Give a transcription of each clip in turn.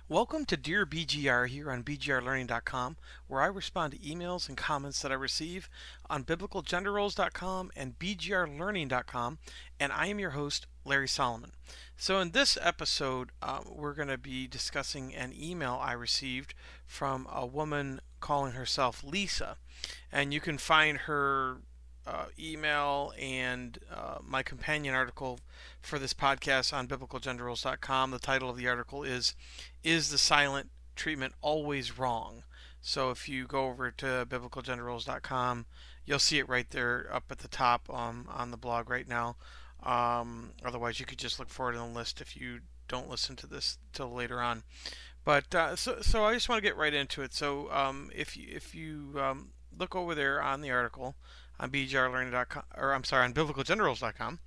Welcome to Dear BGR here on BGRlearning.com, where I respond to emails and comments that I receive on BiblicalGenderRoles.com and BGRlearning.com, and I am your host, Larry Solomon. So in this episode, we're going to be discussing an email I received from a woman calling herself Lisa, and you can find her email and my companion article for this podcast on BiblicalGenderRoles.com. The title of the article is the silent treatment always wrong? So if you go over to BiblicalGenderRoles.com, you'll see it right there up at the top on the blog right now. Otherwise, you could just look for it in the list if you don't listen to this till later on. But so I just want to get right into it. So if you look over there on the article on bgrlearning.com, or I'm sorry, on biblicalgenerals.com,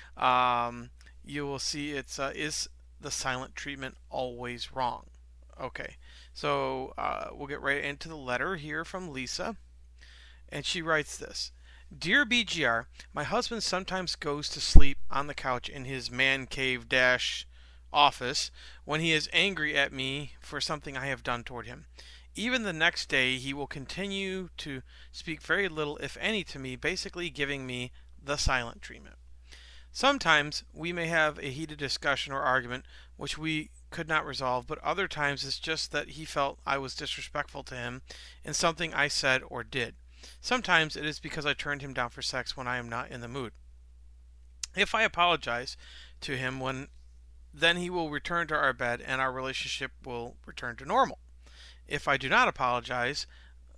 you will see it's is the silent treatment always wrong? Okay, so we'll get right into the letter here from Lisa, and she writes this. Dear BGR, my husband sometimes goes to sleep on the couch in his man cave dash office when he is angry at me for something I have done toward him. Even the next day, he will continue to speak very little, if any, to me, basically giving me the silent treatment. Sometimes we may have a heated discussion or argument which we could not resolve, but other times it's just that he felt I was disrespectful to him in something I said or did. Sometimes it is because I turned him down for sex when I am not in the mood. If I apologize to him, then he will return to our bed and our relationship will return to normal. If I do not apologize,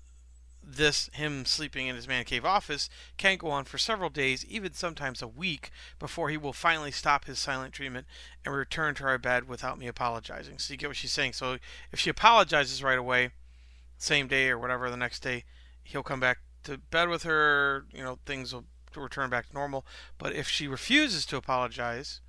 him sleeping in his man cave office can go on for several days, even sometimes a week, before he will finally stop his silent treatment and return to our bed without me apologizing. So you get what she's saying. So if she apologizes right away, same day or whatever, the next day, he'll come back to bed with her, things will return back to normal. But if she refuses to apologize,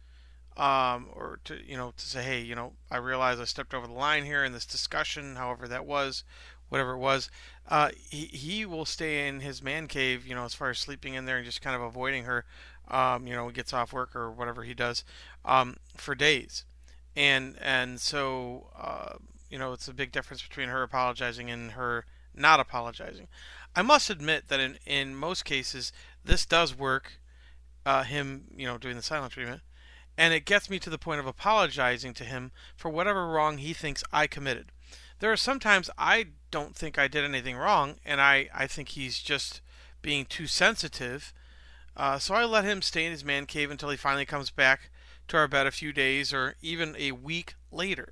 or to say, hey, I realize I stepped over the line here in this discussion, however that was, whatever it was, he will stay in his man cave, as far as sleeping in there and just kind of avoiding her, gets off work or whatever he does, for days. And so, it's a big difference between her apologizing and her not apologizing. I must admit that in most cases, this does work, him, doing the silent treatment. And it gets me to the point of apologizing to him for whatever wrong he thinks I committed. There are sometimes I don't think I did anything wrong, and I think he's just being too sensitive. So I let him stay in his man cave until he finally comes back to our bed a few days or even a week later.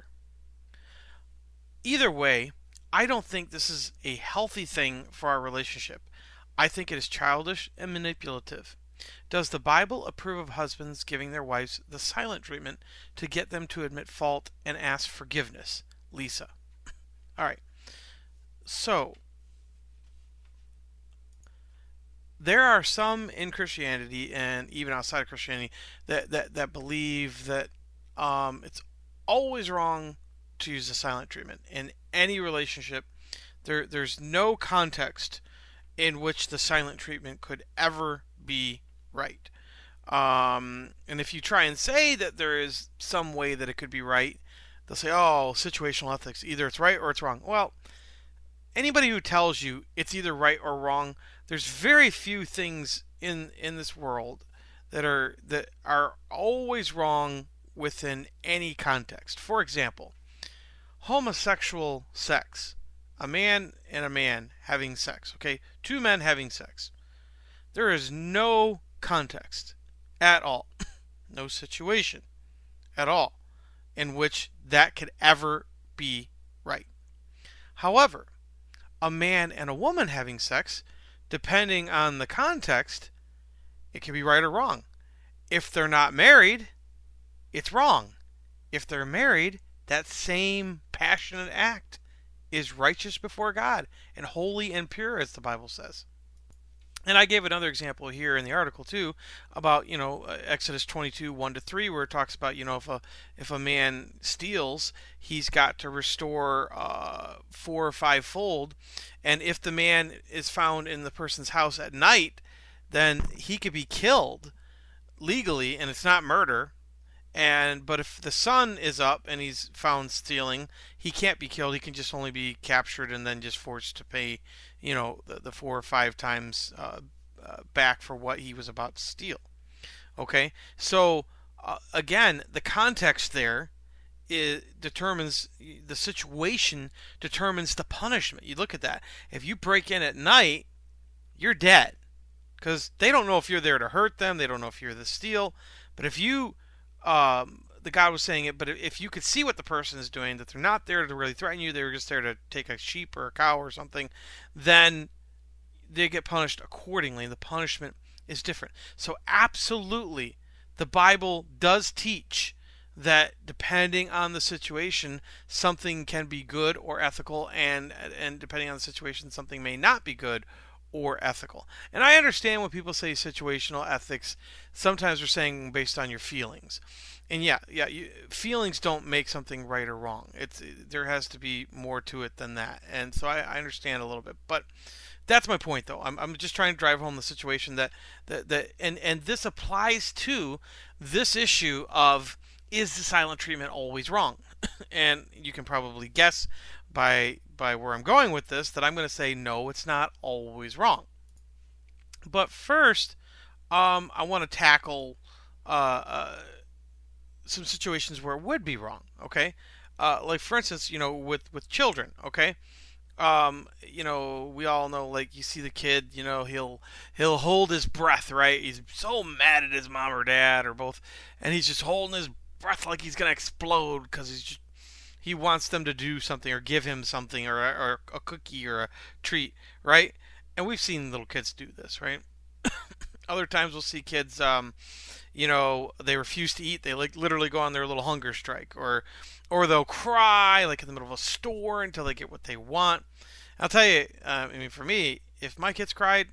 Either way, I don't think this is a healthy thing for our relationship. I think it is childish and manipulative. Does the Bible approve of husbands giving their wives the silent treatment to get them to admit fault and ask forgiveness? Lisa. All right. So, there are some in Christianity and even outside of Christianity that believe that it's always wrong to use the silent treatment in any relationship. There's no context in which the silent treatment could ever be right. And if you try and say that there is some way that it could be right, they'll say, oh, situational ethics. Either it's right or it's wrong. Well, anybody who tells you it's either right or wrong, there's very few things in this world that are always wrong within any context. For example, homosexual sex. A man and a man having sex. Okay? Two men having sex. There is no context at all, no situation at all in which that could ever be right. However, a man and a woman having sex, depending on the context, it can be right or wrong. If they're not married, it's wrong. If they're married, that same passionate act is righteous before God and holy and pure, as the Bible says. And I gave another example here in the article too about Exodus 22 1-3, where it talks about if a man steals, he's got to restore 4 or 5-fold, and if the man is found in the person's house at night, then he could be killed legally, and it's not murder. But if the son is up and he's found stealing, he can't be killed. He can just only be captured and then just forced to pay, the 4 or 5 times back for what he was about to steal. Okay, so again, the context there determines the situation, determines the punishment. You look at that. If you break in at night, you're dead because they don't know if you're there to hurt them. They don't know if you're the steal. But if you, the God was saying it, but if you could see what the person is doing, that they're not there to really threaten you, they're just there to take a sheep or a cow or something, then they get punished accordingly. The punishment is different. So absolutely, the Bible does teach that depending on the situation, something can be good or ethical, and depending on the situation, something may not be good or ethical. And I understand when people say situational ethics, sometimes they're saying based on your feelings. And feelings don't make something right or wrong. There has to be more to it than that. And so I understand a little bit, but that's my point, though. I'm just trying to drive home the situation that and this applies to this issue of, is the silent treatment always wrong? And you can probably guess by where I'm going with this that I'm going to say no, it's not always wrong. But first, I want to tackle some situations where it would be wrong. Okay, like for instance, with children. Okay. We all know, like, you see the kid, he'll hold his breath, right? He's so mad at his mom or dad or both, and he's just holding his breath like he's gonna explode because he wants them to do something or give him something or a cookie or a treat, right? And we've seen little kids do this, right? Other times we'll see kids, they refuse to eat. They literally go on their little hunger strike, or they'll cry like in the middle of a store until they get what they want. I'll tell you, for me, if my kids cried,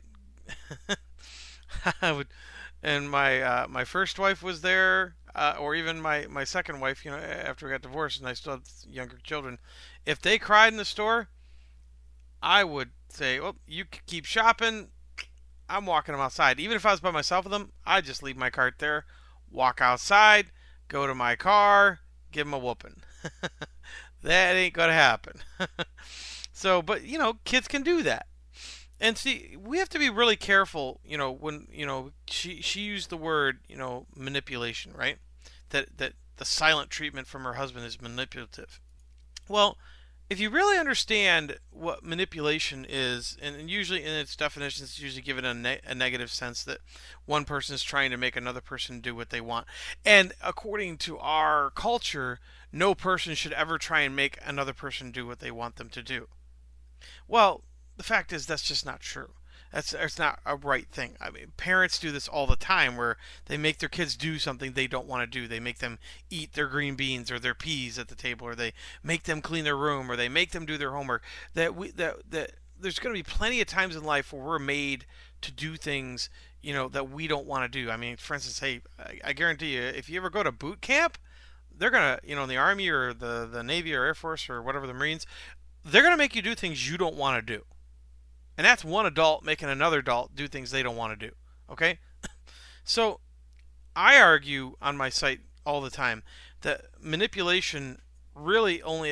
I would, and my first wife was there, or even my second wife, after we got divorced and I still had younger children, if they cried in the store, I would say, well, you keep shopping. I'm walking them outside. Even if I was by myself with them, I'd just leave my cart there, walk outside, go to my car, give them a whooping. That ain't gonna happen. So, but kids can do that. And see, we have to be really careful, when, she used the word, manipulation, right? That the silent treatment from her husband is manipulative. Well, if you really understand what manipulation is, and usually in its definitions, it's usually given a negative sense that one person is trying to make another person do what they want. And according to our culture, no person should ever try and make another person do what they want them to do. Well, the fact is that's just not true. That's not a right thing. I mean, parents do this all the time where they make their kids do something they don't want to do. They make them eat their green beans or their peas at the table, or they make them clean their room, or they make them do their homework. That there's going to be plenty of times in life where we're made to do things, that we don't want to do. I mean, for instance, hey, I guarantee you, if you ever go to boot camp, they're going to, in the Army or the Navy or Air Force or whatever, the Marines, they're going to make you do things you don't want to do. And that's one adult making another adult do things they don't want to do. Okay? So, I argue on my site all the time that manipulation really only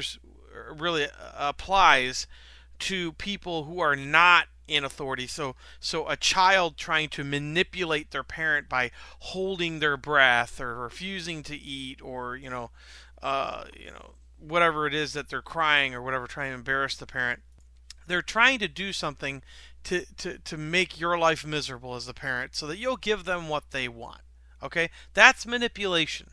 applies to people who are not in authority. So a child trying to manipulate their parent by holding their breath or refusing to eat, or whatever it is that they're crying or whatever, trying to embarrass the parent. They're trying to do something to make your life miserable as the parent so that you'll give them what they want. Okay? That's manipulation.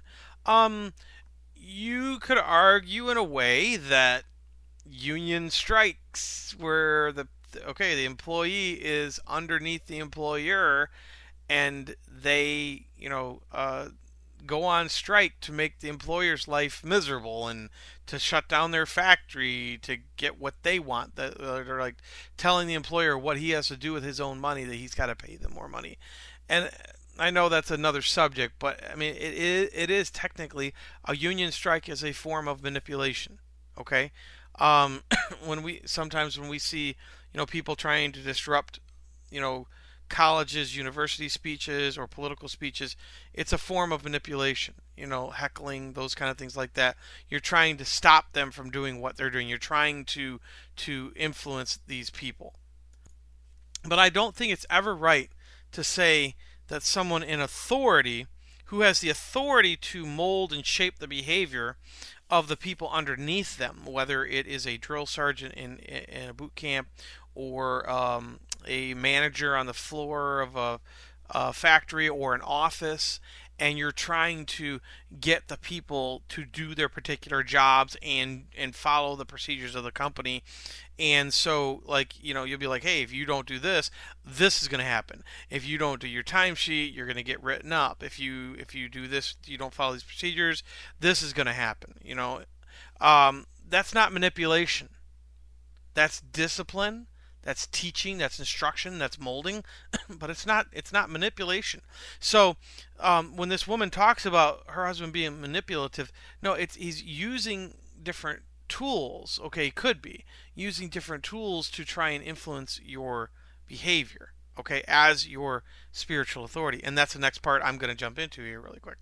You could argue in a way that union strikes where the employee is underneath the employer and they, go on strike to make the employer's life miserable and to shut down their factory to get what they want. They're like telling the employer what he has to do with his own money, that he's got to pay them more money. And I know that's another subject, but I mean, it is technically a union strike is a form of manipulation. Okay, when we see people trying to disrupt colleges, university speeches, or political speeches, it's a form of manipulation. heckling, those kind of things like that. You're trying to stop them from doing what they're doing. You're trying to influence these people. But I don't think it's ever right to say that someone in authority, who has the authority to mold and shape the behavior of the people underneath them, whether it is a drill sergeant in a boot camp or a manager on the floor of a factory or an office, and you're trying to get the people to do their particular jobs and follow the procedures of the company. And so, you'll be like, hey, if you don't do this, this is going to happen. If you don't do your timesheet, you're going to get written up. If you do this, you don't follow these procedures, this is going to happen. That's not manipulation. That's discipline. That's teaching. That's instruction. That's molding. But it's not manipulation. So when this woman talks about her husband being manipulative, no, he's using different tools. Okay, could be using different tools to try and influence your behavior. Okay, as your spiritual authority, and that's the next part I'm going to jump into here really quick.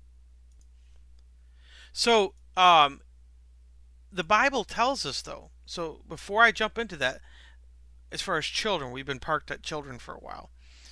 So the Bible tells us, though. So before I jump into that, as far as children, we've been parked at children for a while.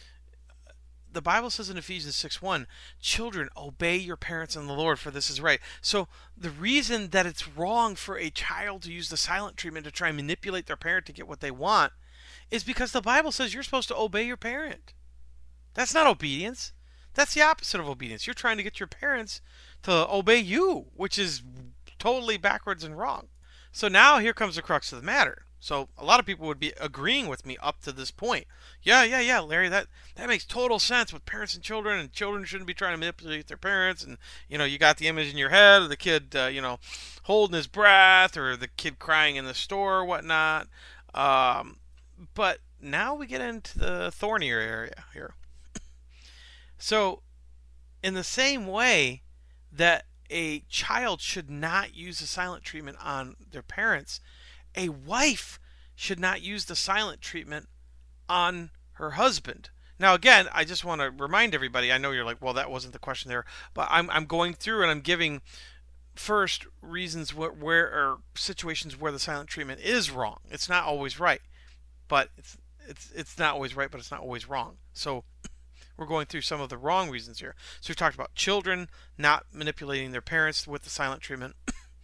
The Bible says in Ephesians 6:1, children, obey your parents in the Lord, for this is right. So the reason that it's wrong for a child to use the silent treatment to try and manipulate their parent to get what they want is because the Bible says you're supposed to obey your parent. That's not obedience. That's the opposite of obedience. You're trying to get your parents to obey you, which is totally backwards and wrong. So now here comes the crux of the matter. So a lot of people would be agreeing with me up to this point. Yeah, Larry, that makes total sense with parents and children shouldn't be trying to manipulate their parents. And, you got the image in your head of the kid, holding his breath, or the kid crying in the store or whatnot. But now we get into the thornier area here. So in the same way that a child should not use the silent treatment on their parents, a wife should not use the silent treatment on her husband. Now, again, I just want to remind everybody, I know you're like, well, that wasn't the question there, but I'm going through and I'm giving first reasons where or situations where the silent treatment is wrong. It's not always right, but it's not always right, but it's not always wrong. So we're going through some of the wrong reasons here. So we talked about children not manipulating their parents with the silent treatment.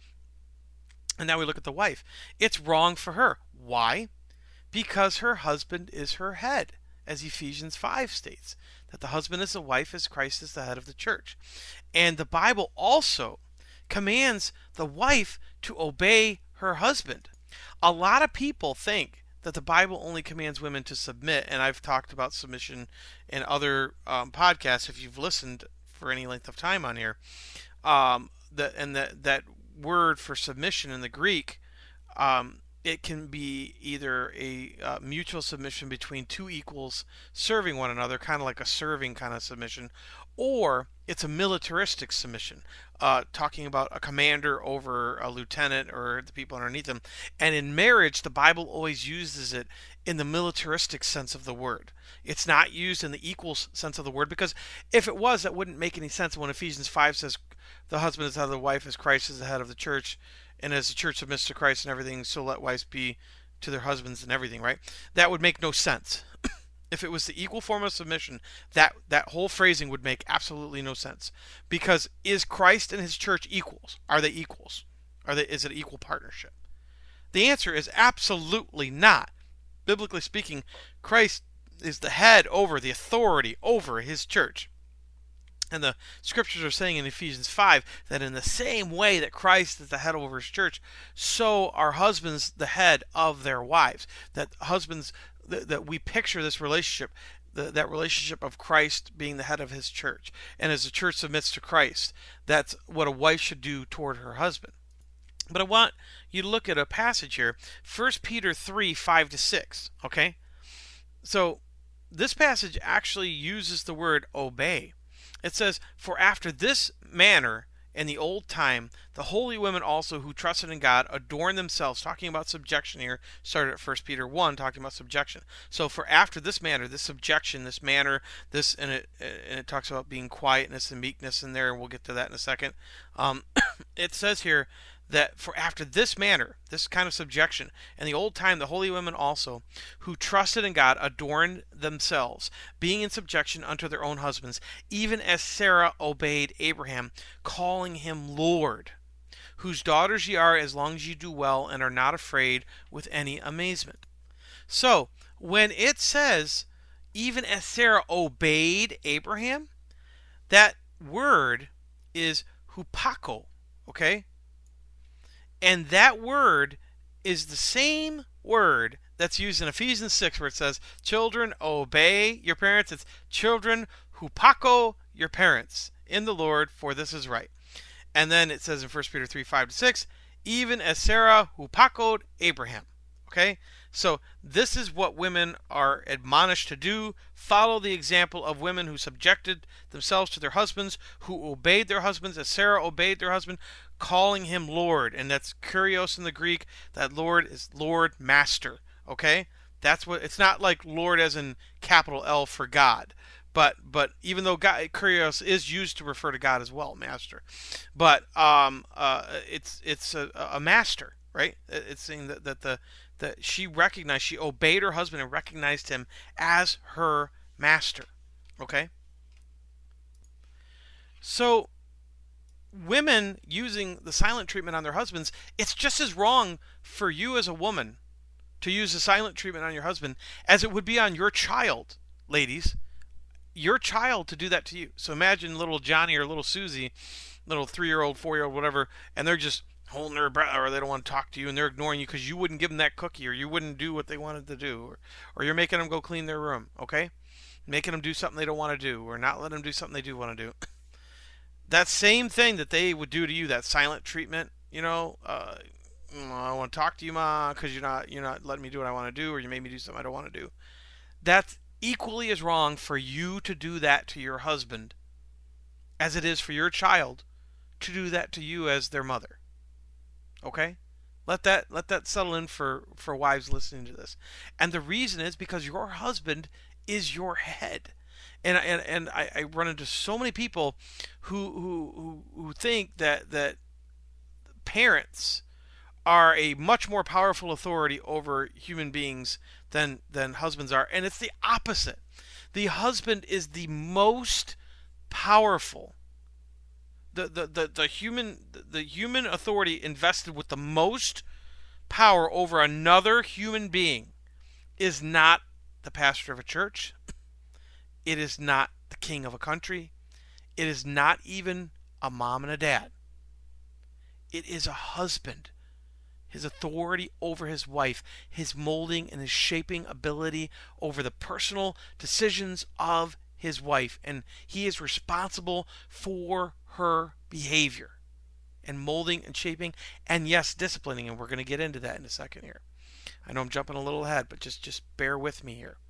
And now we look at the wife. It's wrong for her. Why? Because her husband is her head, as Ephesians 5 states, that the husband is the wife as Christ is the head of the church. And the Bible also commands the wife to obey her husband. A lot of people think that the Bible only commands women to submit, and I've talked about submission in other podcasts if you've listened for any length of time on here. That word for submission in the Greek, it can be either a mutual submission between two equals serving one another, kind of like a serving kind of submission, or it's a militaristic submission, talking about a commander over a lieutenant or the people underneath them. And in marriage, the Bible always uses it in the militaristic sense of the word. It's not used in the equal sense of the word, because if it was, that wouldn't make any sense when Ephesians 5 says the husband is the head of the wife as Christ is the head of the church, and as the church submits to Christ and everything, so let wives be to their husbands and everything, right? That would make no sense. If it was the equal form of submission, that whole phrasing would make absolutely no sense. Because is Christ and his church equals? Are they equals? Is it an equal partnership? The answer is absolutely not. Biblically speaking, Christ is the head over, the authority over his church. And the scriptures are saying in Ephesians 5 that in the same way that Christ is the head over his church, so are husbands the head of their wives. That husbands, that we picture this relationship, that relationship of Christ being the head of his church. And as the church submits to Christ, that's what a wife should do toward her husband. But I want you to look at a passage here, 1 Peter 3, 5-6, okay? So this passage actually uses the word obey. It says, for after this manner in the old time, the holy women also who trusted in God adorned themselves. Talking about subjection here, started at 1 Peter 1, talking about subjection. So for after this manner, this subjection, this manner, this, and it talks about being quietness and meekness in there, and we'll get to that in a second. It says here that for after this manner, this kind of subjection, in the old time, the holy women also, who trusted in God, adorned themselves, being in subjection unto their own husbands, even as Sarah obeyed Abraham, calling him Lord, whose daughters ye are, as long as ye do well, and are not afraid with any amazement. So, when it says, even as Sarah obeyed Abraham, that word is hupako, okay? And that word is the same word that's used in Ephesians 6 where it says, children, obey your parents. It's children, hupako your parents in the Lord, for this is right. And then it says in 1 Peter 3, 5-6, even as Sarah hupakoed Abraham. Okay? So this is what women are admonished to do. Follow the example of women who subjected themselves to their husbands, who obeyed their husbands as Sarah obeyed their husband, calling him Lord. And that's kurios in the Greek. That Lord is Lord, Master. Okay? That's what, it's not like Lord as in capital L for God. But even though God, kurios is used to refer to God as well, Master. But it's a master, right? It's saying that she recognized, she obeyed her husband and recognized him as her master. Okay? So, women using the silent treatment on their husbands, it's just as wrong for you as a woman to use the silent treatment on your husband as it would be on your child, ladies. Your child to do that to you. So imagine little Johnny or little Susie, little 3-year-old, 4-year-old, whatever, and they're just holding their breath, or they don't want to talk to you, and they're ignoring you because you wouldn't give them that cookie, or you wouldn't do what they wanted to do, or you're making them go clean their room, okay? Making them do something they don't want to do, or not letting them do something they do want to do. That same thing that they would do to you, that silent treatment, I want to talk to you, Ma, because you're not letting me do what I want to do, or you made me do something I don't want to do. That's equally as wrong for you to do that to your husband as it is for your child to do that to you as their mother. Okay? Let that settle in for wives listening to this. And the reason is because your husband is your head. And I run into so many people who think that parents are a much more powerful authority over human beings than husbands are, and it's the opposite. The husband is the most powerful. The human authority invested with the most power over another human being is not the pastor of a church. It is not the king of a country. It is not even a mom and a dad. It is a husband. His authority over his wife, his molding and his shaping ability over the personal decisions of his wife. And he is responsible for her behavior and molding and shaping and, yes, disciplining. And we're going to get into that in a second here. I know I'm jumping a little ahead, but just bear with me here.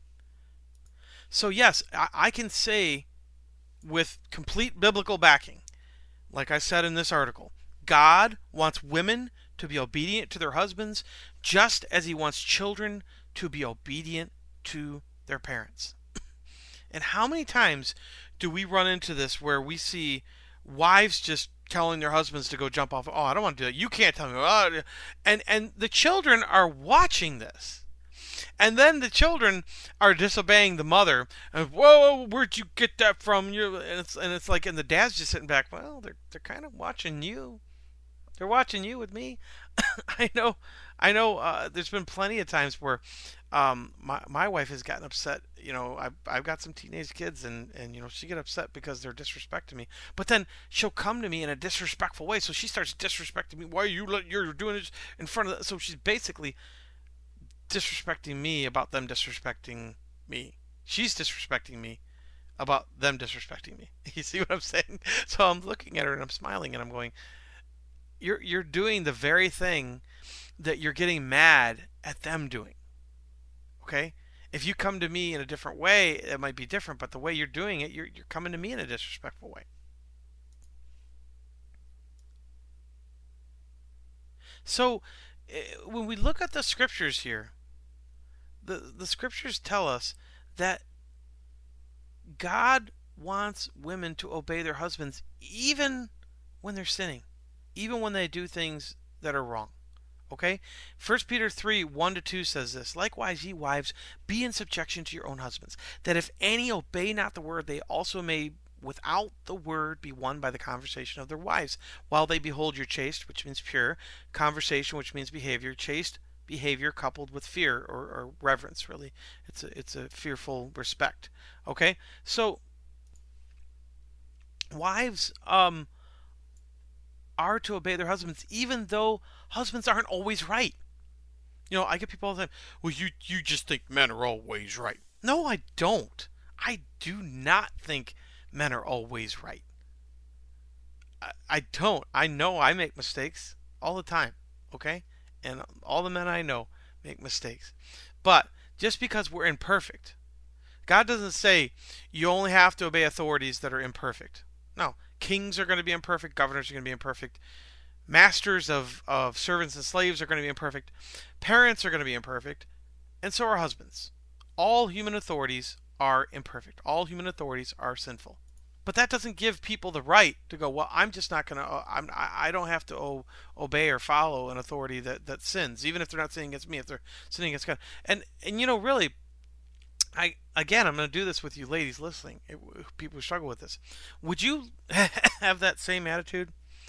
So, yes, I can say with complete biblical backing, like I said in this article, God wants women to be obedient to their husbands just as he wants children to be obedient to their parents. And how many times do we run into this where we see wives just telling their husbands to go jump off? Oh, I don't want to do that. You can't tell me. Oh. And the children are watching this. And then the children are disobeying the mother. And, whoa, where'd you get that from? You and it's like, and the dad's just sitting back. Well, they're kind of watching you. They're watching you with me. I know. There's been plenty of times where my wife has gotten upset. I've got some teenage kids, and she get upset because they're disrespecting me. But then she'll come to me in a disrespectful way. So she starts disrespecting me. Why you're doing this in front of? So she's basically disrespecting me about them disrespecting me. She's disrespecting me about them disrespecting me. You see what I'm saying? So I'm looking at her and I'm smiling and I'm going, You're doing the very thing that you're getting mad at them doing. Okay? If you come to me in a different way, it might be different, but the way you're doing it, you're coming to me in a disrespectful way. So when we look at the scriptures here, the scriptures tell us that God wants women to obey their husbands even when they're sinning, even when they do things that are wrong. Okay? 1 Peter 3, 1-2 says this, "Likewise, ye wives, be in subjection to your own husbands, that if any obey not the word, they also may without the word be won by the conversation of their wives, while they behold your chaste," which means pure, "conversation," which means behavior, chaste behavior coupled with fear or reverence, really. It's a fearful respect. Okay? So wives are to obey their husbands even though husbands aren't always right. I get people all the time, "Well, you just think men are always right." No, I don't. I do not think men are always right. I don't. I know I make mistakes all the time, okay? And all the men I know make mistakes. But just because we're imperfect, God doesn't say you only have to obey authorities that are imperfect. No, kings are going to be imperfect, governors are going to be imperfect, masters of servants and slaves are going to be imperfect, parents are going to be imperfect, and so are husbands. All human authorities are imperfect. All human authorities are sinful. But that doesn't give people the right to go, "Well, I'm just not going to, I don't have to obey or follow an authority that sins, even if they're not sinning against me, if they're sinning against God." And really, I'm going to do this with you ladies listening, people who struggle with this. Would you have that same attitude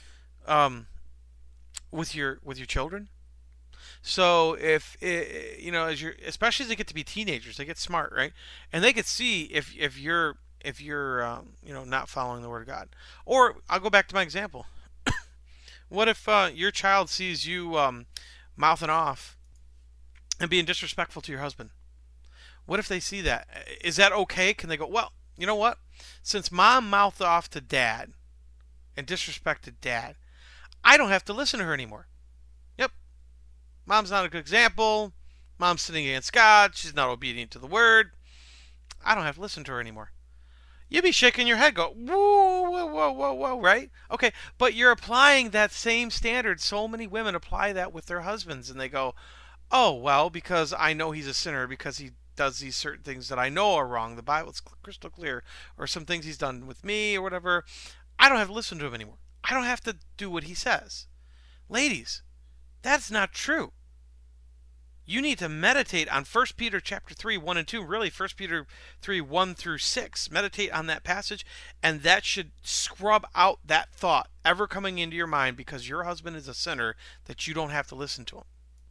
with your children? So if especially as they get to be teenagers, they get smart, right? And they could see if you're not following the word of God. Or I'll go back to my example. What if your child sees you mouthing off and being disrespectful to your husband? What if they see that? Is that okay? Can they go, "Well, you know what? Since mom mouthed off to dad and disrespected dad, I don't have to listen to her anymore. Yep, mom's not a good example. Mom's sinning against God. She's not obedient to the word. I don't have to listen to her anymore." You'd be shaking your head, go, "Whoa, whoa, whoa, whoa, whoa," right? Okay, but you're applying that same standard. So many women apply that with their husbands, and they go, "Oh, well, because I know he's a sinner, because he does these certain things that I know are wrong. The Bible's crystal clear, or some things he's done with me or whatever. I don't have to listen to him anymore. I don't have to do what he says." Ladies, that's not true. You need to meditate on 1 Peter chapter 3, 1 and 2, really 1 Peter 3, 1-6. Meditate on that passage, and that should scrub out that thought ever coming into your mind because your husband is a sinner, that you don't have to listen to him.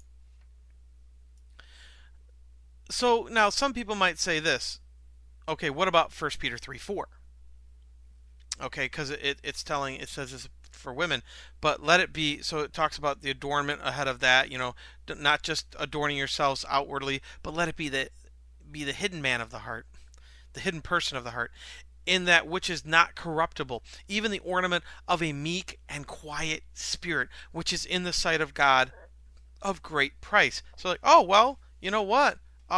So now some people might say this, okay, what about 1 Peter 3, 4? Okay, because it says this for women, but let it be, so it talks about the adornment ahead of that, not just adorning yourselves outwardly, but let it be the hidden man of the heart, the hidden person of the heart, in that which is not corruptible, even the ornament of a meek and quiet spirit, which is in the sight of God of great price. So oh, well, you know what?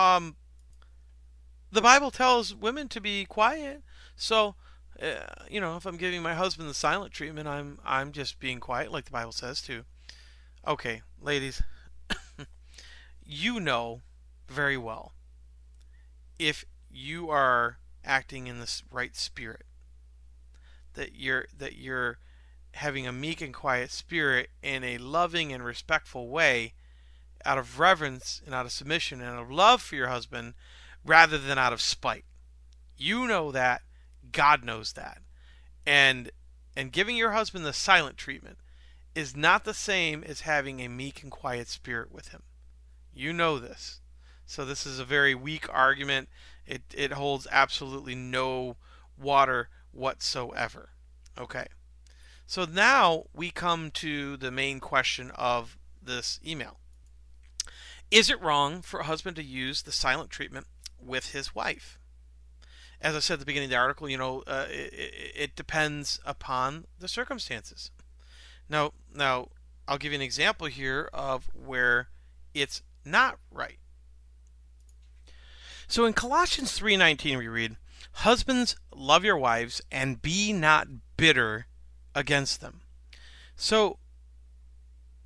The Bible tells women to be quiet, so if I'm giving my husband the silent treatment, I'm just being quiet, like the Bible says too. Okay, ladies, you know very well if you are acting in this right spirit, that you're having a meek and quiet spirit in a loving and respectful way, out of reverence and out of submission and out of love for your husband, rather than out of spite. You know that. God knows that. And giving your husband the silent treatment is not the same as having a meek and quiet spirit with him. You know this. So this is a very weak argument. It holds absolutely no water whatsoever. Okay. So now we come to the main question of this email. Is it wrong for a husband to use the silent treatment with his wife? As I said at the beginning of the article, it depends upon the circumstances. Now, I'll give you an example here of where it's not right. So in Colossians 3:19 we read, "Husbands, love your wives and be not bitter against them." So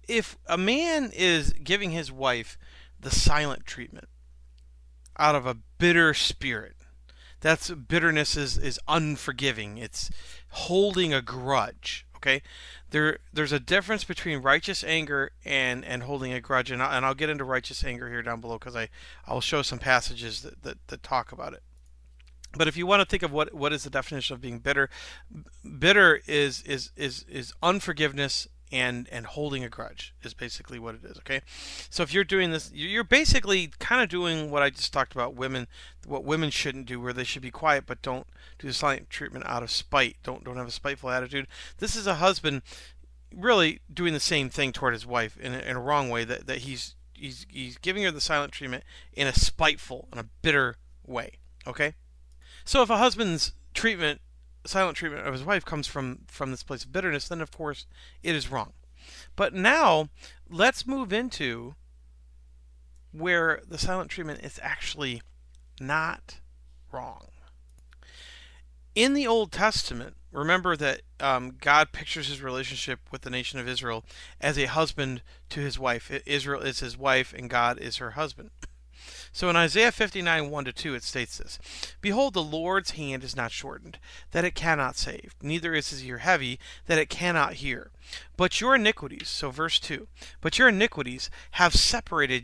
if a man is giving his wife the silent treatment out of a bitter spirit, that's bitterness is unforgiving. It's holding a grudge. Okay, there's a difference between righteous anger and holding a grudge, and I'll get into righteous anger here down below because I'll show some passages that talk about it. But if you want to think of what is the definition of being bitter, bitter is unforgiveness and holding a grudge is basically what it is. Okay, so if you're doing this, you're basically kind of doing what I just talked about. What women shouldn't do, where they should be quiet but don't do the silent treatment out of spite. Don't have a spiteful attitude. This is a husband really doing the same thing toward his wife in a wrong way. That he's giving her the silent treatment in a spiteful and a bitter way. Okay. So if a husband's silent treatment of his wife comes from this place of bitterness, then of course it is wrong. But now let's move into where the silent treatment is actually not wrong. In the Old Testament, remember that God pictures his relationship with the nation of Israel as a husband to his wife. Israel is his wife and God is her husband. So in Isaiah 59, 1-2, it states this: Behold, the Lord's hand is not shortened, that it cannot save, neither is his ear heavy, that it cannot hear. But your iniquities, so verse 2, but your iniquities have separated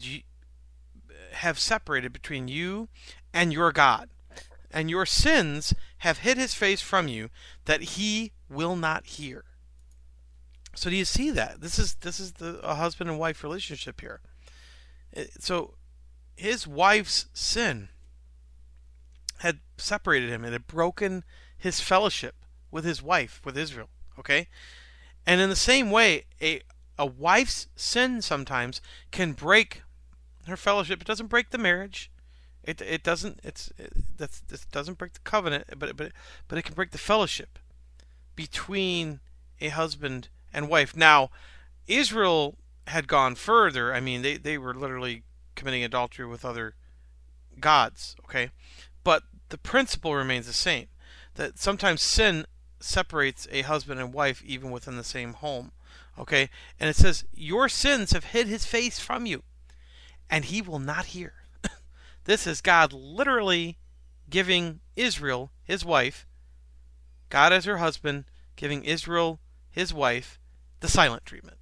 between you and your God, and your sins have hid his face from you, that he will not hear. So do you see that? This is a husband and wife relationship here. So his wife's sin had separated him. It had broken his fellowship with his wife, with Israel. Okay? And in the same way, a wife's sin sometimes can break her fellowship. It doesn't break the marriage. It doesn't break the covenant, but it can break the fellowship between a husband and wife. Now, Israel had gone further. I mean, they were literally committing adultery with other gods, okay? But the principle remains the same, that sometimes sin separates a husband and wife even within the same home, okay? And it says, your sins have hid his face from you, and he will not hear. This is God literally giving Israel, his wife, God as her husband, giving Israel, his wife, the silent treatment.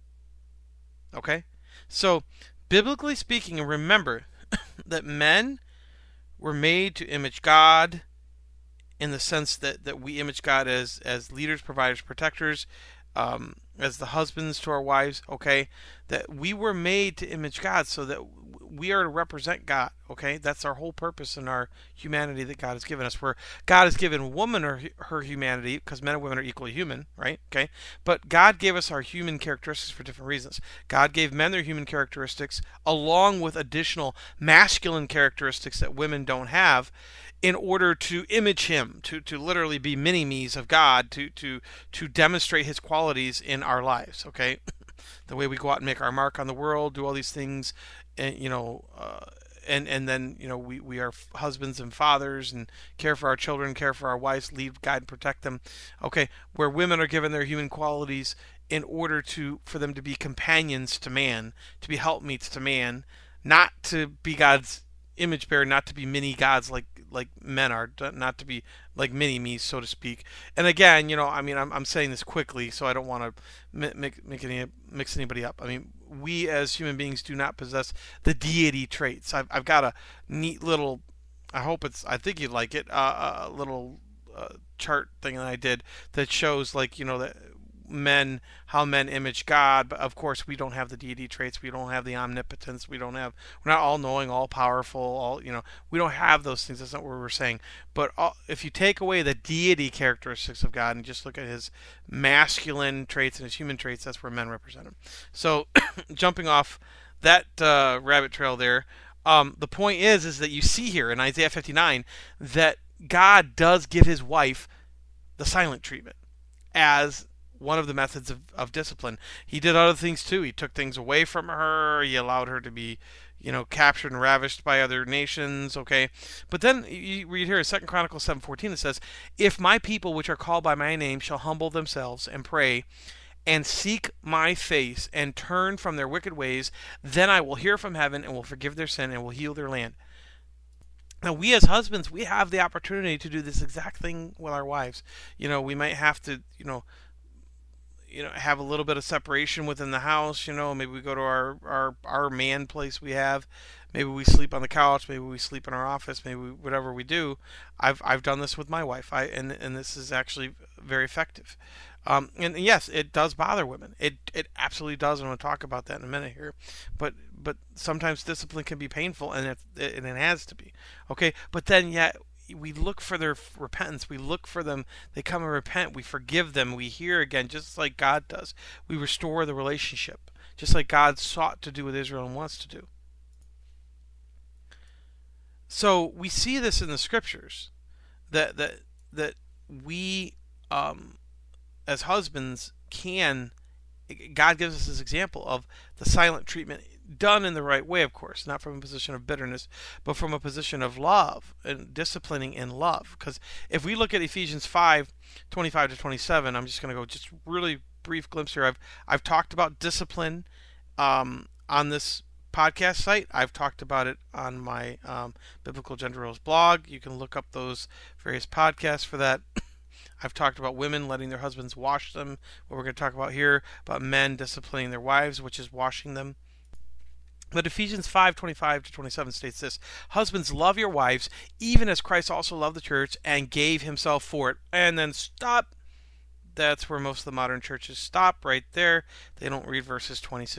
Okay? So, biblically speaking, and remember that men were made to image God in the sense that we image God as leaders, providers, protectors, as the husbands to our wives, okay? That we were made to image God so that we are to represent God, okay? That's our whole purpose in our humanity that God has given us, where God has given woman her humanity, because men and women are equally human, right? Okay? But God gave us our human characteristics for different reasons. God gave men their human characteristics along with additional masculine characteristics that women don't have in order to image him, to literally be mini-me's of God, to demonstrate his qualities in our lives, okay? The way we go out and make our mark on the world, do all these things, and and then we are husbands and fathers and care for our children, care for our wives, lead, guide, and protect them. Okay, where women are given their human qualities in order for them to be companions to man, to be helpmeets to man, not to be God's image bearer, not to be mini gods like men are, not to be like mini me's, so to speak. And again, I'm saying this quickly, so I don't want to mix anybody up. I mean, we as human beings do not possess the deity traits. I've got a neat little, I think you'd like it, a little chart thing that I did that shows that how men image God, but of course we don't have the deity traits. We don't have the omnipotence. We're not all knowing, all powerful, we don't have those things. That's not what we're saying. But if you take away the deity characteristics of God and just look at his masculine traits and his human traits, that's where men represent him. So jumping off that rabbit trail there, the point is that you see here in Isaiah 59 that God does give his wife the silent treatment as one of the methods of discipline. He did other things too. He took things away from her. He allowed her to be, captured and ravished by other nations. Okay, but then you read here in 2 Chronicles 7:14, it says, "If my people, which are called by my name, shall humble themselves and pray, and seek my face and turn from their wicked ways, then I will hear from heaven and will forgive their sin and will heal their land. Now, we as husbands, we have the opportunity to do this exact thing with our wives. We might have to, have a little bit of separation within the house. Maybe we go to our man place we have. Maybe we sleep on the couch. Maybe we sleep in our office. Maybe whatever we do. I've done this with my wife. And this is actually very effective. And yes, it does bother women. It absolutely does. And I'm going to talk about that in a minute here. But sometimes discipline can be painful, and it has to be. Okay. But then yet, we look for their repentance. We look for them. They come and repent. We forgive them. We hear again, just like God does. We restore the relationship, just like God sought to do with Israel and wants to do. So we see this in the scriptures that we, as husbands, God gives us this example of the silent treatment done in the right way, of course, not from a position of bitterness, but from a position of love and disciplining in love. Because if we look at Ephesians 5:25-27, I'm just going to go just really brief glimpse here. I've talked about discipline on this podcast site. I've talked about it on my Biblical Gender Roles blog. You can look up those various podcasts for that. I've talked about women letting their husbands wash them. What we're going to talk about here, about men disciplining their wives, which is washing them. But Ephesians 5:25-27 states this: Husbands, love your wives, even as Christ also loved the church and gave himself for it. And then stop. That's where most of the modern churches stop, right there. They don't read verses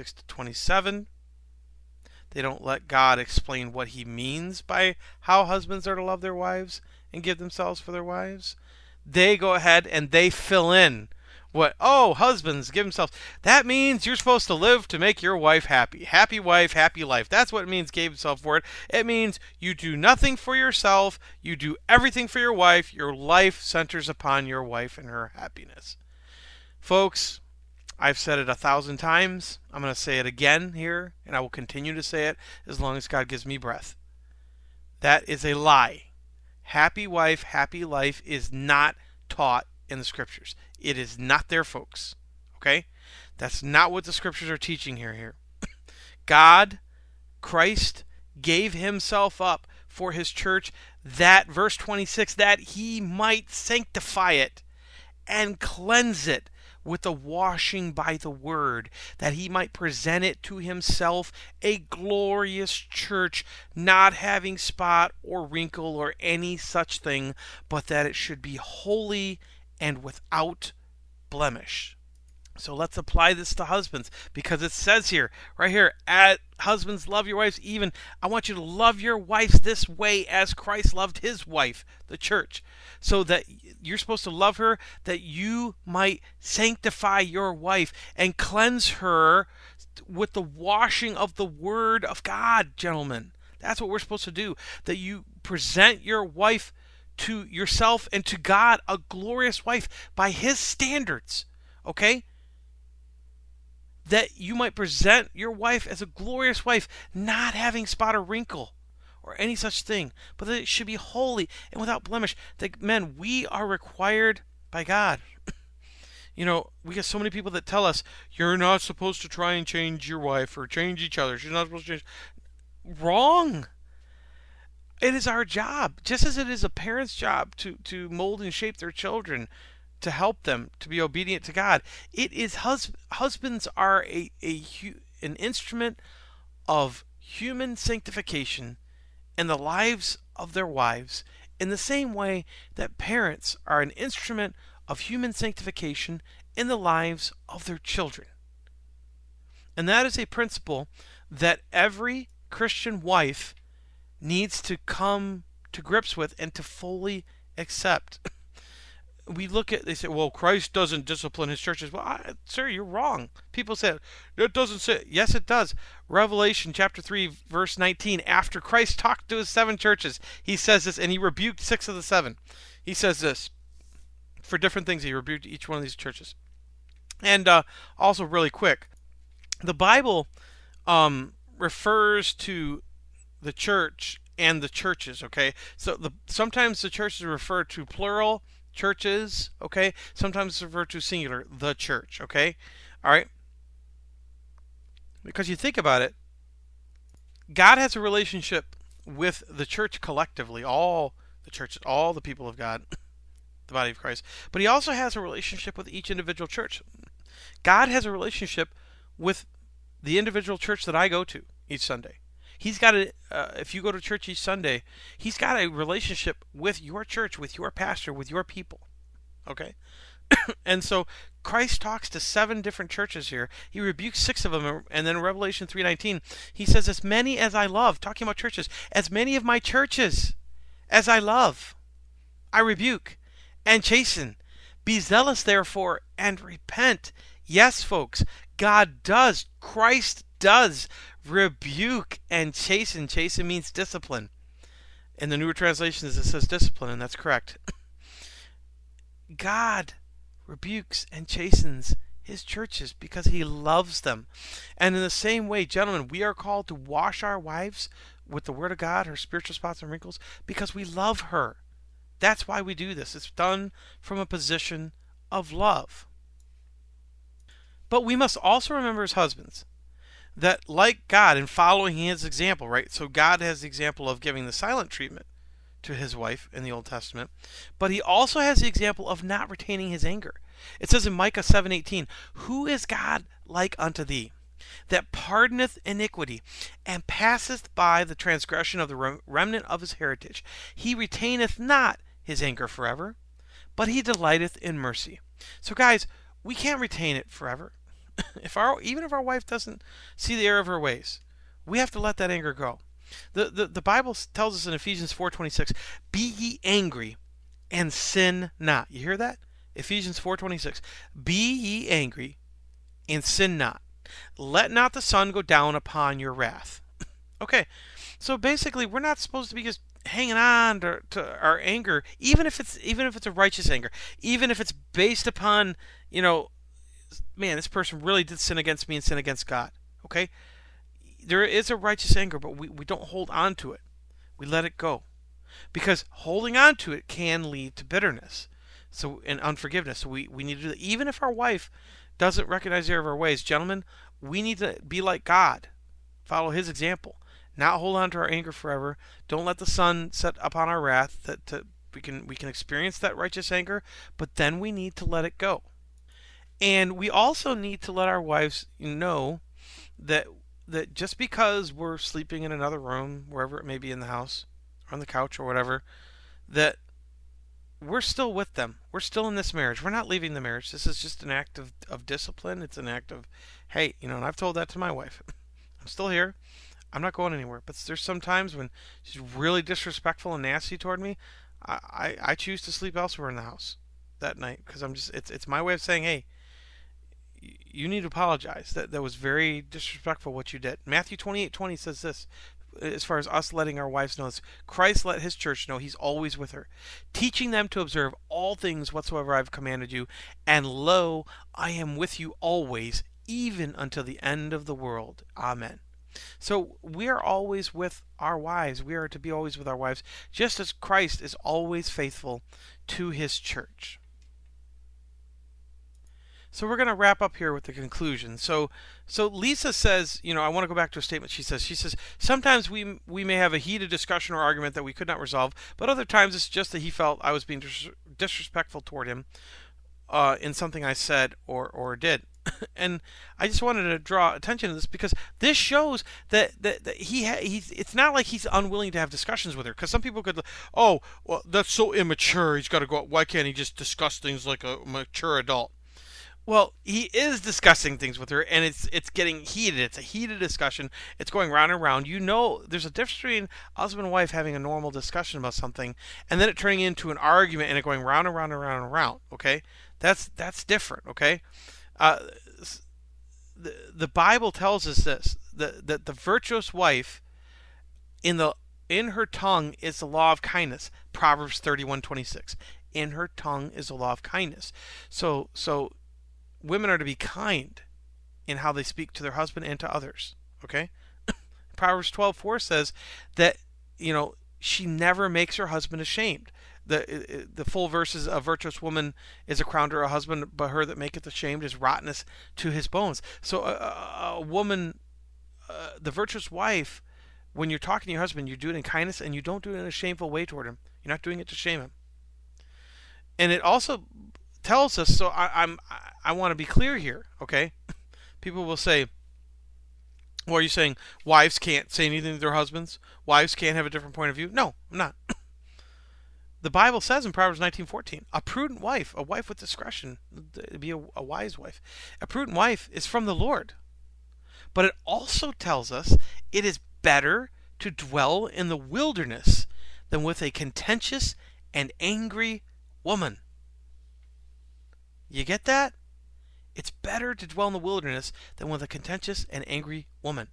26-27. They don't let God explain what he means by how husbands are to love their wives and give themselves for their wives. They go ahead and they fill in husbands give themselves. That means you're supposed to live to make your wife happy. Happy wife, happy life. That's what it means, gave himself for it. It means you do nothing for yourself. You do everything for your wife. Your life centers upon your wife and her happiness. Folks, I've said it 1,000 times. I'm going to say it again here, and I will continue to say it as long as God gives me breath. That is a lie. Happy wife, happy life is not taught in the scriptures. It is not there, folks. Okay? That's not what the scriptures are teaching here. God, Christ, gave himself up for his church, that, verse 26, that he might sanctify it and cleanse it with the washing by the word, that he might present it to himself a glorious church, not having spot or wrinkle or any such thing, but that it should be holy and without blemish. So let's apply this to husbands, because it says here, right here, husbands, love your wives. Even I want you to love your wives this way as Christ loved his wife, the church. So that you're supposed to love her, that you might sanctify your wife and cleanse her with the washing of the word of God, gentlemen. That's what we're supposed to do. That you present your wife to yourself and to God, a glorious wife by his standards. Okay? That you might present your wife as a glorious wife, not having spot or wrinkle or any such thing, but that it should be holy and without blemish. That, men, we are required by God. We get so many people that tell us, you're not supposed to try and change your wife or change each other. She's not supposed to change. Wrong. It is our job, just as it is a parent's job to mold and shape their children, to help them to be obedient to God. It is husbands are an instrument of human sanctification in the lives of their wives, in the same way that parents are an instrument of human sanctification in the lives of their children. And that is a principle that every Christian wife needs to come to grips with and to fully accept. They say, well, Christ doesn't discipline his churches. Well, sir, you're wrong. People say, it doesn't say. Yes, it does. Revelation chapter 3, verse 19, after Christ talked to his 7 churches, he says this, and he rebuked 6 of the 7. He says this, for different things, he rebuked each one of these churches. And also, really quick, the Bible refers to the church and the churches, okay? So sometimes the churches are referred to plural, churches, okay? Sometimes it's referred to singular, the church, okay? All right? Because you think about it, God has a relationship with the church collectively, all the churches, all the people of God, the body of Christ. But he also has a relationship with each individual church. God has a relationship with the individual church that I go to each Sunday. He's got if you go to church each Sunday, he's got a relationship with your church, with your pastor, with your people. Okay? And so Christ talks to 7 different churches here. He rebukes 6 of them, and then in Revelation 3:19, he says, as many as I love, talking about churches, as many of my churches as I love, I rebuke and chasten. Be zealous, therefore, and repent. Yes, folks, God does, Christ does rebuke and chasten. Chasten means discipline. In the newer translations, it says discipline, and that's correct. God rebukes and chastens his churches because he loves them. And in the same way, gentlemen, we are called to wash our wives with the word of God, her spiritual spots and wrinkles, because we love her. That's why we do this. It's done from a position of love. But we must also remember as husbands that, like God, in following his example, right? So God has the example of giving the silent treatment to his wife in the Old Testament, but he also has the example of not retaining his anger. It says in Micah 7:18, who is God like unto thee, that pardoneth iniquity, and passeth by the transgression of the remnant of his heritage? He retaineth not his anger forever, but he delighteth in mercy. So guys, we can't retain it forever. Even if our wife doesn't see the error of her ways, we have to let that anger go. The Bible tells us in Ephesians 4:26, be ye angry and sin not. You hear that? Ephesians 4:26, be ye angry and sin not. Let not the sun go down upon your wrath. Okay, so basically we're not supposed to be just hanging on to our anger, even if it's a righteous anger, even if it's based upon, man, this person really did sin against me and sin against God. Okay? There is a righteous anger, but we don't hold on to it. We let it go. Because holding on to it can lead to bitterness and unforgiveness. So we need to do that. Even if our wife doesn't recognize the error of our ways, gentlemen, we need to be like God. Follow his example. Not hold on to our anger forever. Don't let the sun set upon our wrath. We can experience that righteous anger, but then we need to let it go. And we also need to let our wives know that just because we're sleeping in another room, wherever it may be in the house, or on the couch or whatever, that we're still with them. We're still in this marriage. We're not leaving the marriage. This is just an act of discipline. It's an act of, hey, and I've told that to my wife. I'm still here. I'm not going anywhere. But there's some times when she's really disrespectful and nasty toward me. I choose to sleep elsewhere in the house that night because it's my way of saying, hey, you need to apologize. That was very disrespectful what you did. Matthew 28:20 says this, as far as us letting our wives know this. Christ let his church know he's always with her, teaching them to observe all things whatsoever I've commanded you. And lo, I am with you always, even until the end of the world. Amen. So we are always with our wives. We are to be always with our wives, just as Christ is always faithful to his church. So we're going to wrap up here with the conclusion. So Lisa says, I want to go back to a statement she says, sometimes we may have a heated discussion or argument that we could not resolve, but other times it's just that he felt I was being disrespectful toward him in something I said or did. And I just wanted to draw attention to this because this shows that he's it's not like he's unwilling to have discussions with her. Because some people could, oh, well, that's so immature. He's got to go. Why can't he just discuss things like a mature adult? Well, he is discussing things with her, and it's getting heated. It's a heated discussion. It's going round and round. There's a difference between husband and wife having a normal discussion about something, and then it turning into an argument and it going round and round and round and round. Okay, that's different. Okay, the Bible tells us this: that the virtuous wife in her tongue is the law of kindness. Proverbs 31:26. In her tongue is the law of kindness. So women are to be kind in how they speak to their husband and to others. Okay? Proverbs 12:4 says that, she never makes her husband ashamed. The full verse is, a virtuous woman is a crown to her husband, but her that maketh ashamed is rottenness to his bones. So a woman, the virtuous wife, when you're talking to your husband, you do it in kindness, and you don't do it in a shameful way toward him. You're not doing it to shame him. And it also tells us, so I want to be clear here, okay? People will say, well, are you saying wives can't say anything to their husbands? Wives can't have a different point of view? No, I'm not. The Bible says in Proverbs 19:14, a prudent wife, a wife with discretion, to be a wise wife, a prudent wife is from the Lord. But it also tells us it is better to dwell in the wilderness than with a contentious and angry woman. You get that? It's better to dwell in the wilderness than with a contentious and angry woman.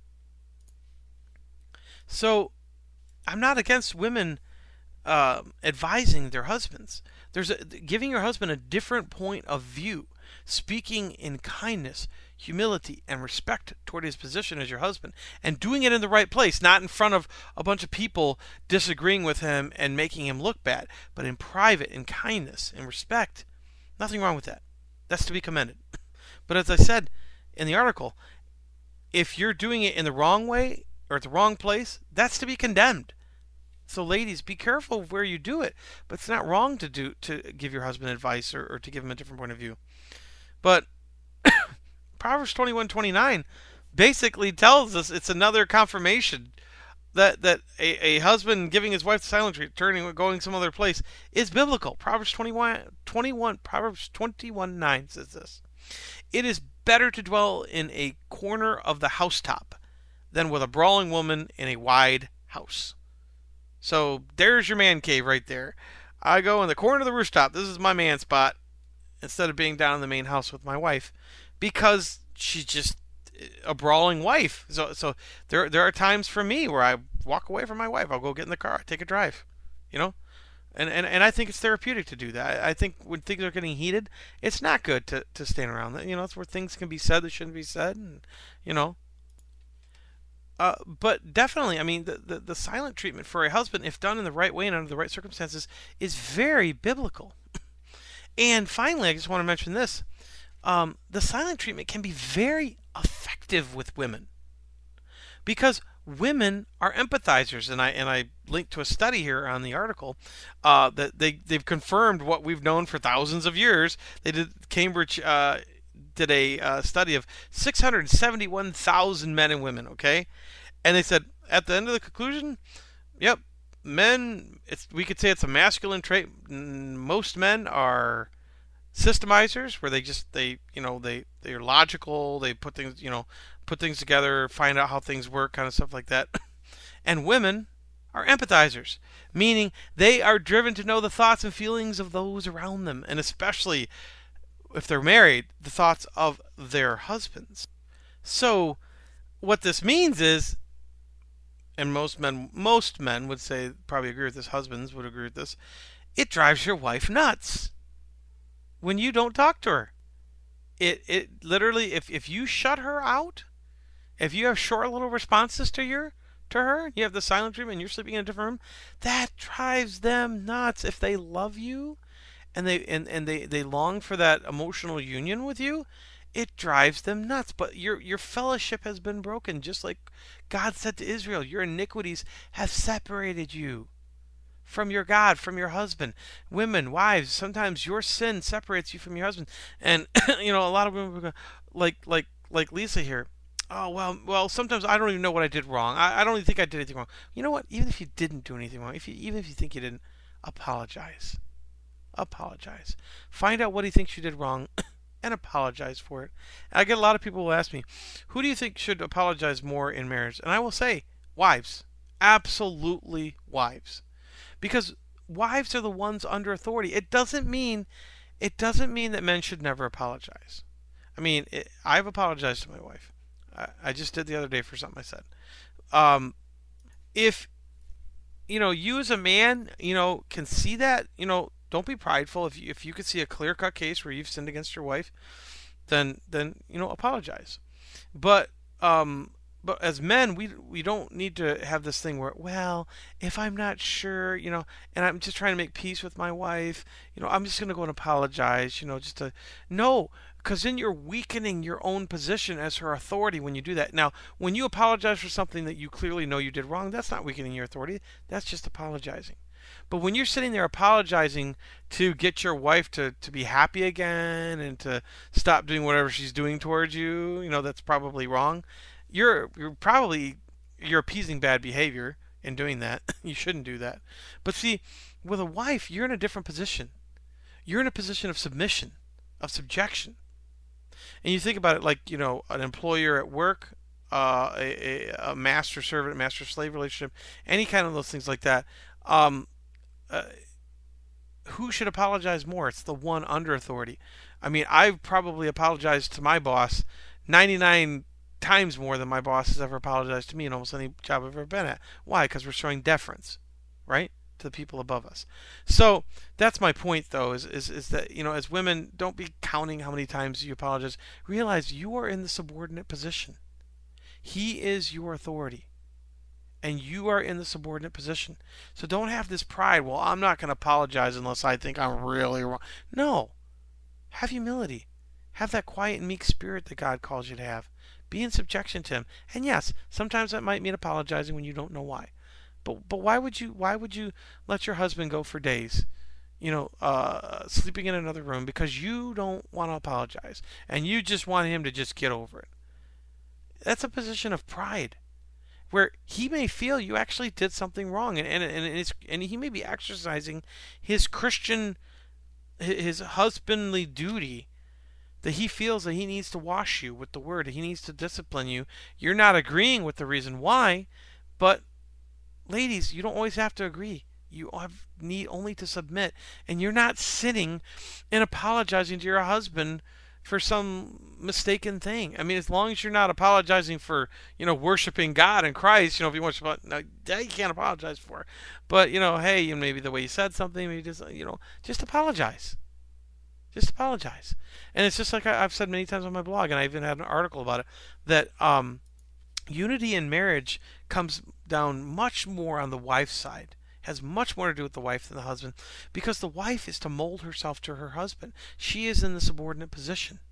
So, I'm not against women advising their husbands. Giving your husband a different point of view, speaking in kindness, humility, and respect toward his position as your husband, and doing it in the right place, not in front of a bunch of people disagreeing with him and making him look bad, but in private, in kindness, in respect. Nothing wrong with that. That's to be commended. But as I said in the article, if you're doing it in the wrong way or at the wrong place, that's to be condemned. So ladies, be careful of where you do it. But it's not wrong to give your husband advice or to give him a different point of view. But Proverbs 21:29 basically tells us, it's another confirmation that a husband giving his wife the silent treatment, going some other place, is biblical. Proverbs 21:9 says this. It is better to dwell in a corner of the housetop than with a brawling woman in a wide house. So there's your man cave right there. I go in the corner of the rooftop. This is my man spot, instead of being down in the main house with my wife, because she's just a brawling wife. So there are times for me where I walk away from my wife. I'll go get in the car, I take a drive, you know. And I think it's therapeutic to do that. I think when things are getting heated, it's not good to stand around. You know, it's where things can be said that shouldn't be said, and you know. But definitely, I mean, the silent treatment for a husband, if done in the right way and under the right circumstances, is very biblical. And finally, I just want to mention this. The silent treatment can be very effective with women, because women are empathizers, and I linked to a study here on the article that they've confirmed what we've known for thousands of years. Cambridge did a study of 671,000 men and women, okay? And they said at the end of the conclusion, yep, men, we could say it's a masculine trait. Most men are systemizers, where they're logical, they put things together, find out how things work, kind of stuff like that. And women are empathizers, meaning they are driven to know the thoughts and feelings of those around them, and especially if they're married, the thoughts of their husbands. So what this means is, and most men would say, probably agree with this, husbands would agree with this, it drives your wife nuts when you don't talk to her. It literally, if you shut her out, if you have short little responses to her, you have the silent treatment, and you're sleeping in a different room, that drives them nuts. If they love you and they long for that emotional union with you, it drives them nuts. But your fellowship has been broken, just like God said to Israel, your iniquities have separated you from your God, from your husband. Women, wives, sometimes your sin separates you from your husband. And a lot of women go, like Lisa here. Oh, well, sometimes I don't even know what I did wrong. I don't even think I did anything wrong. You know what? Even if you didn't do anything wrong, even if you think you didn't, apologize. Apologize. Find out what he thinks you did wrong and apologize for it. And I get a lot of people who ask me, who do you think should apologize more in marriage? And I will say, wives. Absolutely wives. Because wives are the ones under authority. It doesn't mean that men should never apologize. I mean, I've apologized to my wife. I just did the other day for something I said. If you as a man, can see that, don't be prideful. If you could see a clear-cut case where you've sinned against your wife, then apologize. But but as men, we don't need to have this thing where, well, if I'm not sure, and I'm just trying to make peace with my wife, I'm just gonna go and apologize, just to no, because then you're weakening your own position as her authority when you do that. Now, when you apologize for something that you clearly know you did wrong, that's not weakening your authority. That's just apologizing. But when you're sitting there apologizing to get your wife to be happy again and to stop doing whatever she's doing towards you, that's probably wrong. You're appeasing bad behavior in doing that. You shouldn't do that. But see, with a wife, you're in a different position. You're in a position of submission, of subjection. And you think about it like, an employer at work, a master servant, master slave relationship, any kind of those things like that. Um, uh, who should apologize more? It's the one under authority. I mean, I've probably apologized to my boss 99 times more than my boss has ever apologized to me in almost any job I've ever been at. Why? Because we're showing deference, right, to the people above us. So that's my point, though, is that, as women, don't be counting how many times you apologize. Realize you are in the subordinate position. He is your authority, and you are in the subordinate position. So don't have this pride. Well, I'm not going to apologize unless I think I'm really wrong. No. Have humility. Have that quiet and meek spirit that God calls you to have. Be in subjection to Him. And yes, sometimes that might mean apologizing when you don't know why. But why would you let your husband go for days, sleeping in another room because you don't want to apologize and you just want him to just get over it? That's a position of pride, where he may feel you actually did something wrong, and he may be exercising his Christian, his husbandly duty, that he feels that he needs to wash you with the word, he needs to discipline you. You're not agreeing with the reason why, but ladies, you don't always have to agree. You need only to submit, and you're not sitting and apologizing to your husband for some mistaken thing. I mean, as long as you're not apologizing for, worshiping God and Christ, if you worship, no, that you can't apologize for. But, hey, maybe the way you said something, maybe just apologize. Just apologize. And it's just like I've said many times on my blog, and I even had an article about it, that unity in marriage comes down much more on the wife's side. Has much more to do with the wife than the husband, because the wife is to mold herself to her husband. She is in the subordinate position.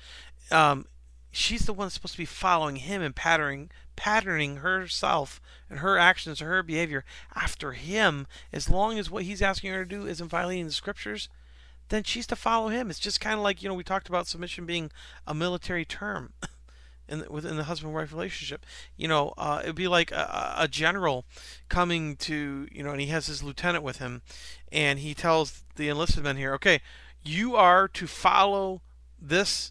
She's the one that's supposed to be following him and patterning herself and her actions or her behavior after him. As long as what he's asking her to do isn't violating the scriptures, then she's to follow him. It's just kind of like, we talked about submission being a military term within the husband-wife relationship. It would be like a general coming to, and he has his lieutenant with him, and he tells the enlisted men here, okay, you are to follow this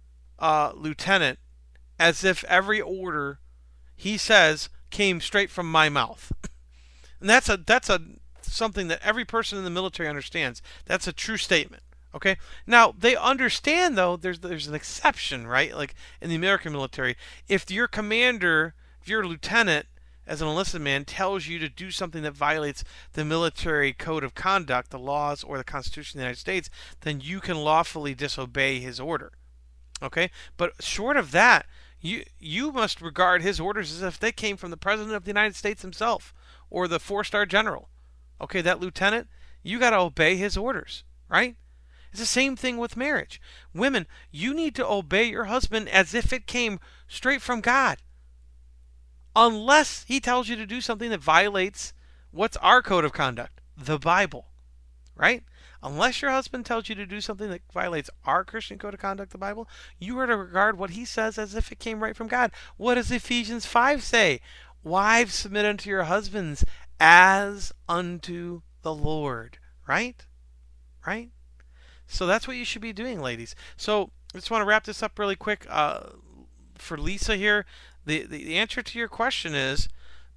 lieutenant as if every order he says came straight from my mouth. And that's something that every person in the military understands. That's a true statement. Okay. Now they understand, though, there's an exception, right? Like in the American military, if your lieutenant, as an enlisted man, tells you to do something that violates the military code of conduct, the laws, or the Constitution of the United States, then you can lawfully disobey his order. Okay. But short of that, you must regard his orders as if they came from the President of the United States himself or the 4-star general. Okay, that lieutenant, you got to obey his orders, right? It's the same thing with marriage. Women, you need to obey your husband as if it came straight from God. Unless he tells you to do something that violates what's our code of conduct, the Bible, right? Unless your husband tells you to do something that violates our Christian code of conduct, the Bible, you are to regard what he says as if it came right from God. What does Ephesians 5 say? Wives, submit unto your husbands as unto the Lord, right? Right? So that's what you should be doing, ladies. So I just want to wrap this up really quick. For Lisa here, the answer to your question is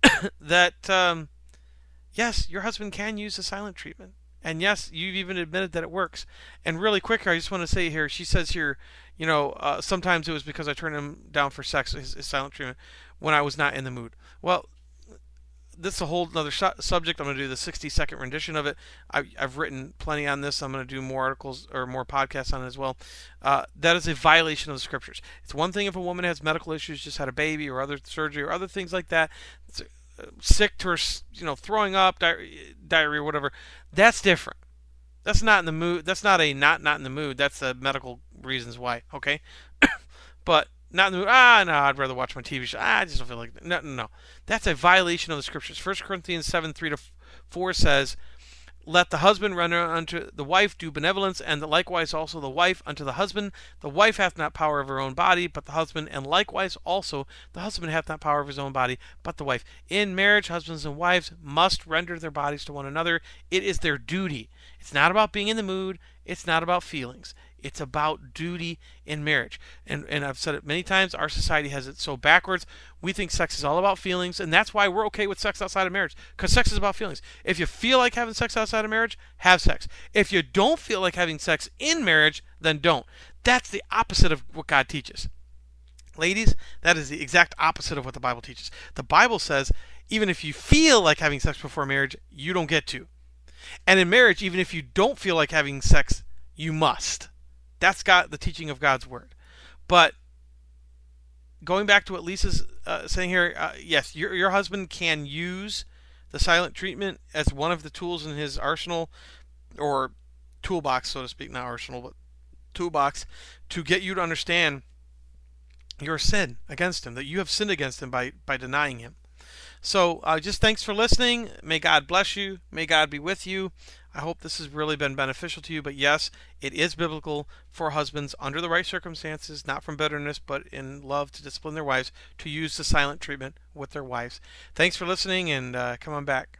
that yes, your husband can use the silent treatment. And yes, you've even admitted that it works. And really quick, I just want to say here, she says here, sometimes it was because I turned him down for sex, his silent treatment, when I was not in the mood. Well, this is a whole other subject. I'm going to do the 60-second rendition of it. I've written plenty on this. I'm going to do more articles or more podcasts on it as well. That is a violation of the scriptures. It's one thing if a woman has medical issues, just had a baby or other surgery or other things like that, sick to her, throwing up, diarrhea, whatever. That's different. That's not in the mood. That's not a not in the mood. That's the medical reasons why. Okay, but not in the mood. No, I'd rather watch my TV show. I just don't feel like that. No. That's a violation of the scriptures. 1 Corinthians 7:3-4 says, "Let the husband render unto the wife due benevolence, and likewise also the wife unto the husband. The wife hath not power of her own body, but the husband, and likewise also the husband hath not power of his own body, but the wife. In marriage, husbands and wives must render their bodies to one another. It is their duty." It's not about being in the mood. It's not about feelings. It's about duty in marriage. And I've said it many times, our society has it so backwards. We think sex is all about feelings, and that's why we're okay with sex outside of marriage, because sex is about feelings. If you feel like having sex outside of marriage, have sex. If you don't feel like having sex in marriage, then don't. That's the opposite of what God teaches. Ladies, that is the exact opposite of what the Bible teaches. The Bible says, even if you feel like having sex before marriage, you don't get to. And in marriage, even if you don't feel like having sex, you must. That's the teaching of God's word. But going back to what Lisa's saying here, yes, your husband can use the silent treatment as one of the tools in his arsenal, or toolbox, so to speak, not arsenal, but toolbox, to get you to understand your sin against him, that you have sinned against him by denying him. So just thanks for listening. May God bless you. May God be with you. I hope this has really been beneficial to you. But yes, it is biblical for husbands, under the right circumstances, not from bitterness, but in love, to discipline their wives, to use the silent treatment with their wives. Thanks for listening, and come on back.